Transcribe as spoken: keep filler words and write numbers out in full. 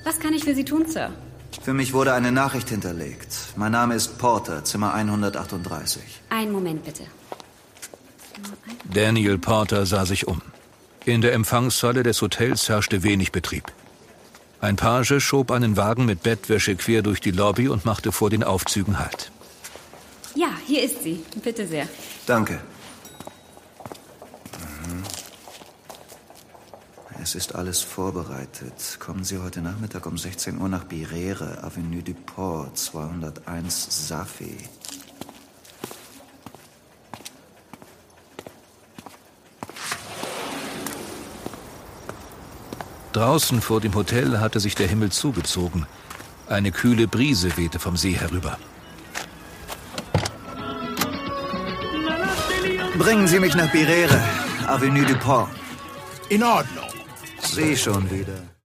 Was kann ich für Sie tun, Sir? Für mich wurde eine Nachricht hinterlegt. Mein Name ist Porter, Zimmer hundertachtunddreißig. Einen Moment, bitte. Daniel Porter sah sich um. In der Empfangshalle des Hotels herrschte wenig Betrieb. Ein Page schob einen Wagen mit Bettwäsche quer durch die Lobby und machte vor den Aufzügen Halt. Ja, hier ist sie. Bitte sehr. Danke. Mhm. Es ist alles vorbereitet. Kommen Sie heute Nachmittag um sechzehn Uhr nach Birere, Avenue du Port, zweihunderteins Safi. Draußen vor dem Hotel hatte sich der Himmel zugezogen. Eine kühle Brise wehte vom See herüber. Bringen Sie mich nach Birere, Avenue du Port. In Ordnung. Sie schon wieder.